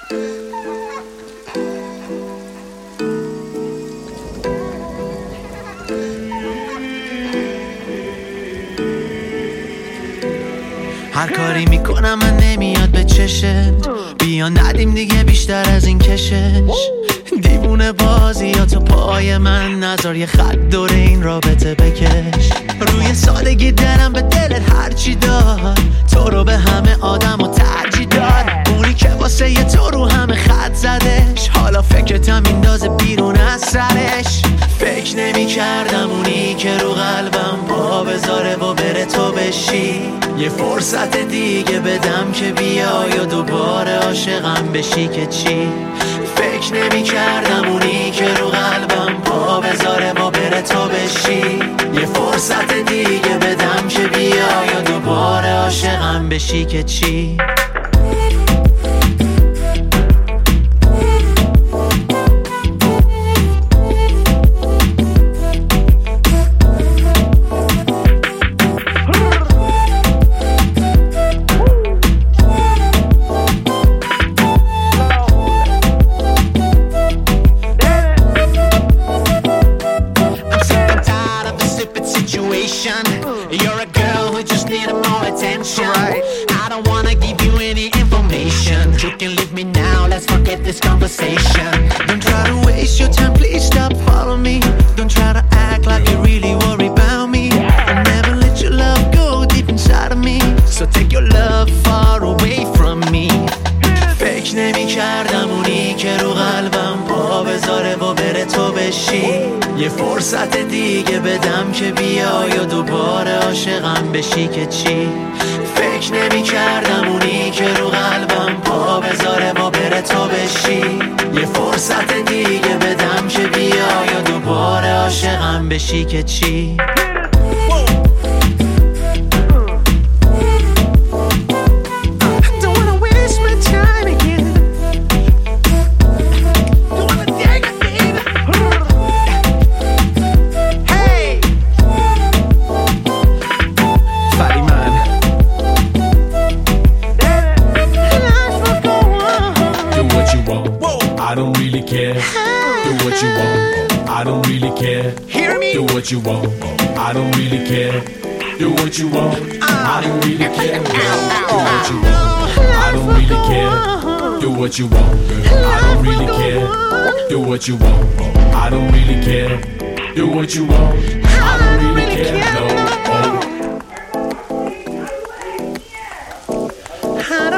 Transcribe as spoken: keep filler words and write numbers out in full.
هر کاری میکنم من نمیاد به چشت، بیا ندیم دیگه بیشتر از این کشش. دیوونه بازی یا تو پای من نذار یه خط دور این رابطه بکش. روی سادگی دلم به دلت هرچی داد، تو رو به همه آدم و ترجیح داد. اونی که واسه یه تو رو همه خط زدش، حالا فکرتم میندازه بیرون از سرش. فکر نمی کردم اونی که رو قلبم پا بذاره و بره تو بشی. یه فرصت دیگه بدم که بیای و دوباره عاشقم بشی که چی. فکر نمی کردم اونی که رو قلبم پا بذاره و بره تو بشی. یه فرصت دیگه بدم که بیای و دوباره عاشقم بشی که چی. You're a girl who just needed more attention. Right. I don't wanna give you any information. You can leave me now, let's forget this conversation. Don't try to waste your time, please stop following me. Don't try to act like you really worry about me. I'll never let your love go deep inside of me. So take your love far away from me. فکر نمی کردم اونی که رو قلبم پا بذاره و بره تو بشی. یه فرصت دیگه بدم که بیای و دوباره عاشقم بشی که چی. فکر نمی کردم اونی که رو قلبم پا بذاره و بره تو بشی. یه فرصت دیگه بدم که بیای و دوباره عاشقم بشی که چی. I don't really care. Do what you want. I don't really care. Hear me? Do what you want. I don't really care. Do what you want. I don't really care. Do what you want. I don't really care. Do what you want. I don't really care. Do what you want. I don't really care. Do what you want. I don't really care. No. Oh.